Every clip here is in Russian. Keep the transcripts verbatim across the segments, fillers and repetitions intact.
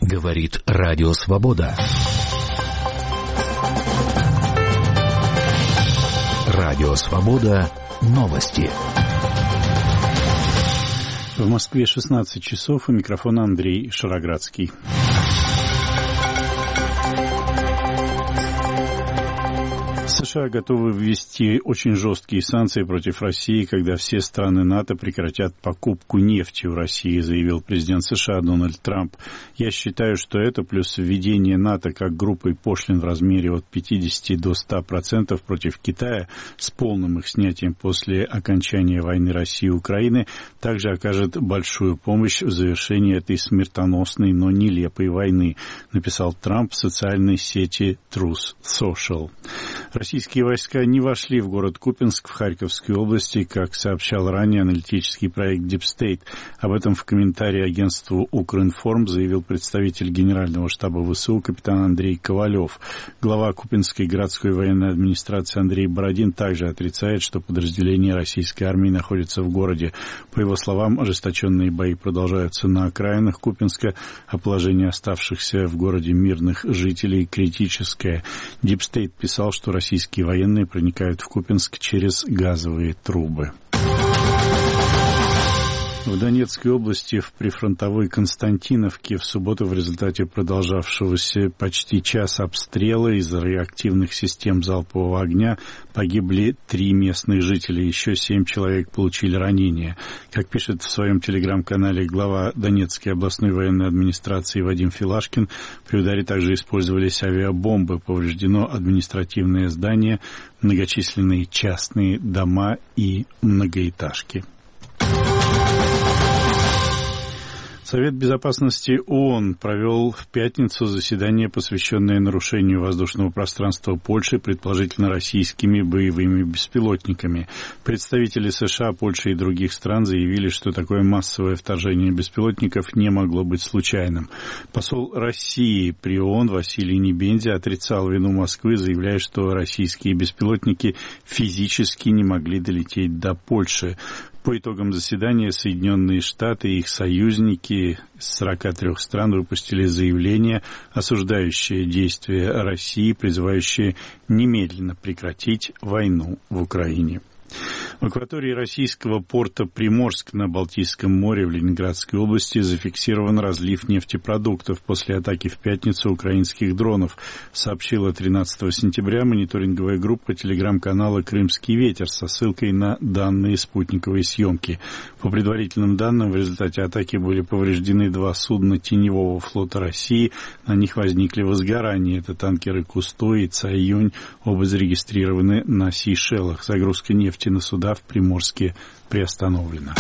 Говорит Радио Свобода. Радио Свобода. Новости. В Москве шестнадцать часов, у микрофона Андрей Шароградский. США готовы ввести очень жесткие санкции против России, когда все страны НАТО прекратят покупку нефти у России, заявил президент США Дональд Трамп. Я считаю, что это плюс введение НАТО как группы пошлин в размере от пятидесяти до ста процентов против Китая с полным их снятием после окончания войны России и Украины также окажет большую помощь в завершении этой смертоносной, но нелепой войны, написал Трамп в социальной сети Truth Social. Российские войска не вошли в город Купянск в Харьковской области, как сообщал ранее аналитический проект Deep State. Об этом в комментарии агентству Укринформ заявил представитель Генерального штаба ВСУ капитан Андрей Ковалев. Глава Купянской городской военной администрации Андрей Бородин также отрицает, что подразделения российской армии находятся в городе. По его словам, ожесточенные бои продолжаются на окраинах Купянска, а положение оставшихся в городе мирных жителей критическое. Deep State писал, что российские военные проникают в Купянск через газовые трубы. В Донецкой области в прифронтовой Константиновке в субботу в результате продолжавшегося почти час обстрела из реактивных систем залпового огня погибли три местных жителя, еще семь человек получили ранения. Как пишет в своем телеграм-канале глава Донецкой областной военной администрации Вадим Филашкин, при ударе также использовались авиабомбы, повреждено административное здание, многочисленные частные дома и многоэтажки. Совет безопасности ООН провел в пятницу заседание, посвященное нарушению воздушного пространства Польши, предположительно российскими боевыми беспилотниками. Представители США, Польши и других стран заявили, что такое массовое вторжение беспилотников не могло быть случайным. Посол России при ООН Василий Небензи отрицал вину Москвы, заявляя, что российские беспилотники физически не могли долететь до Польши. По итогам заседания Соединенные Штаты и их союзники из сорока трёх стран выпустили заявление, осуждающее действия России, призывающее немедленно прекратить войну в Украине. В акватории российского порта Приморск на Балтийском море в Ленинградской области зафиксирован разлив нефтепродуктов после атаки в пятницу украинских дронов, сообщила тринадцатого сентября мониторинговая группа телеграм-канала «Крымский ветер» со ссылкой на данные спутниковой съемки. По предварительным данным, в результате атаки были повреждены два судна Теневого флота России, на них возникли возгорания. Это танкеры «Кусто» и «Цаюнь», оба зарегистрированы на Сейшелах. Загрузка нефти на суда в Приморске приостановлена.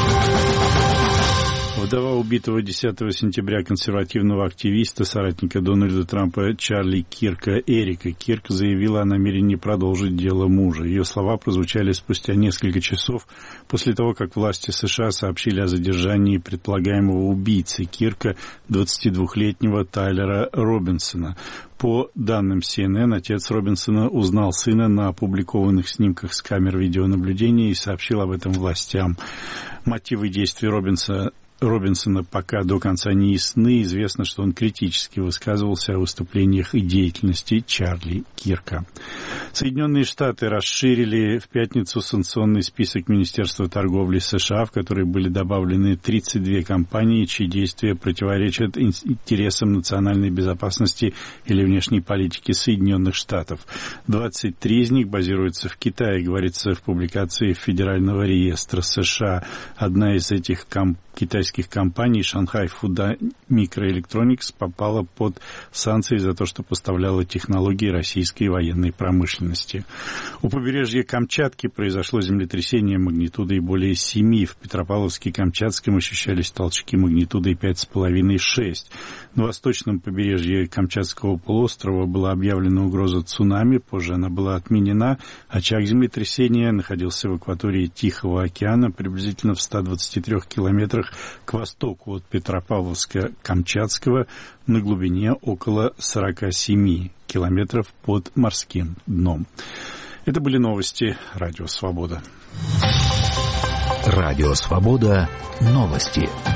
Вдова убитого десятого сентября консервативного активиста, соратника Дональда Трампа Чарли Кирка Эрика Кирк заявила о намерении продолжить дело мужа. Ее слова прозвучали спустя несколько часов после того, как власти США сообщили о задержании предполагаемого убийцы Кирка, двадцатидвухлетнего Тайлера Робинсона. По данным си эн эн, отец Робинсона узнал сына на опубликованных снимках с камер видеонаблюдения и сообщил об этом властям. Мотивы действий Робинсона Робинсона пока до конца не ясны. Известно, что он критически высказывался о выступлениях и деятельности Чарли Кирка. Соединенные Штаты расширили в пятницу санкционный список Министерства торговли США, в который были добавлены тридцать две компании, чьи действия противоречат интересам национальной безопасности или внешней политики Соединенных Штатов. двадцать три из них базируются в Китае, говорится в публикации Федерального реестра США. Одна из этих компаний китайских компаний, Shanghai Food Microelectronics, попала под санкции за то, что поставляла технологии российской военной промышленности. У побережья Камчатки произошло землетрясение магнитудой более семи. В Петропавловске-Камчатском ощущались толчки магнитудой пять с половиной — шесть. На восточном побережье Камчатского полуострова была объявлена угроза цунами, позже она была отменена. Очаг землетрясения находился в акватории Тихого океана, приблизительно в ста двадцати трёх километрах к востоку от Петропавловска-Камчатского, на глубине около сорока семи километров под морским дном. Это были новости Радио Свобода. Радио Свобода. Новости.